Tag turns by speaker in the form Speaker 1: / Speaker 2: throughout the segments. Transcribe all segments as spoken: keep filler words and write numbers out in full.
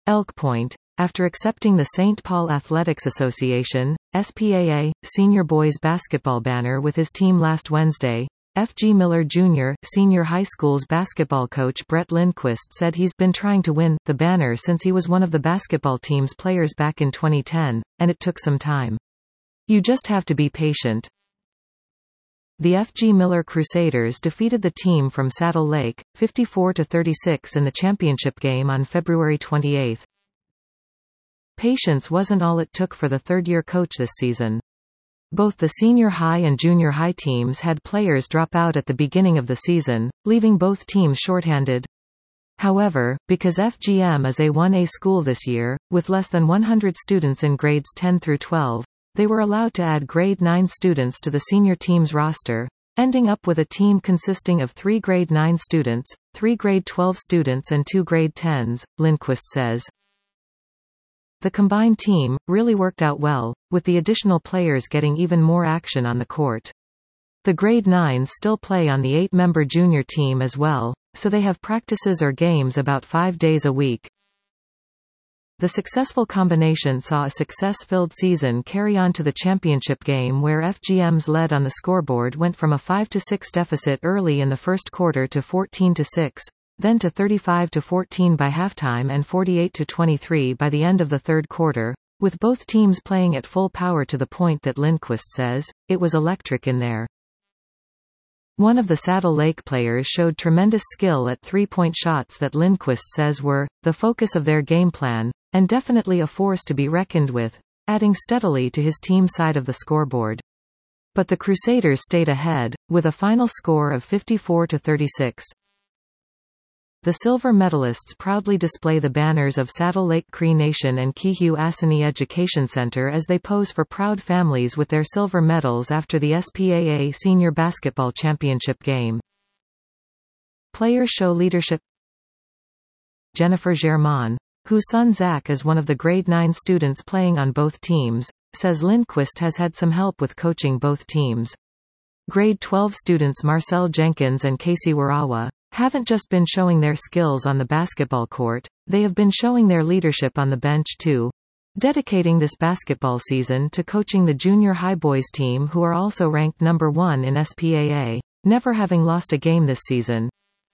Speaker 1: Elk Point, after accepting the Saint Paul Athletics Association, S P A A, senior boys basketball banner with his team last Wednesday, F G Miller Junior, senior high school's basketball coach Brett Lindquist said he's been trying to win the banner since he was one of the basketball team's players back in twenty ten, and it took some time. You just have to be patient. The F G Miller Crusaders defeated the team from Saddle Lake, fifty-four to thirty-six in the championship game on February twenty-eighth. Patience wasn't all it took for the third-year coach this season. Both the senior high and junior high teams had players drop out at the beginning of the season, leaving both teams shorthanded. However, because F G M is a one A school this year, with less than one hundred students in grades ten through twelve, they were allowed to add grade nine students to the senior team's roster, ending up with a team consisting of three grade nine students, three grade twelve students and two grade tens, Lindquist says. The combined team really worked out well, with the additional players getting even more action on the court. The grade nines still play on the eight-member junior team as well, so they have practices or games about five days a week. The successful combination saw a success-filled season carry on to the championship game where F G M's lead on the scoreboard went from a five to six deficit early in the first quarter to fourteen to six. Then to thirty-five to fourteen by halftime and forty-eight to twenty-three by the end of the third quarter, with both teams playing at full power to the point that Lindquist says, it was electric in there. One of the Saddle Lake players showed tremendous skill at three-point shots that Lindquist says were the focus of their game plan, and definitely a force to be reckoned with, adding steadily to his team's side of the scoreboard. But the Crusaders stayed ahead, with a final score of fifty-four to thirty-six. The silver medalists proudly display the banners of Saddle Lake Cree Nation and Kehew Assinee Education Center as they pose for proud families with their silver medals after the S P A A Senior Basketball Championship game. Players show leadership. Jennifer Germain, whose son Zach is one of the grade nine students playing on both teams, says Lindquist has had some help with coaching both teams. Grade twelve students Marcel Jenkins and Casey Warawa haven't just been showing their skills on the basketball court, they have been showing their leadership on the bench too. Dedicating this basketball season to coaching the junior high boys team who are also ranked number one in S P A A, never having lost a game this season.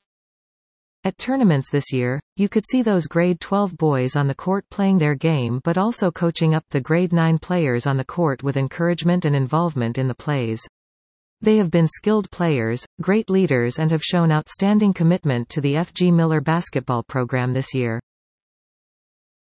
Speaker 1: At tournaments this year, you could see those grade twelve boys on the court playing their game but also coaching up the grade nine players on the court with encouragement and involvement in the plays. They have been skilled players, great leaders and have shown outstanding commitment to the F G Miller basketball program this year.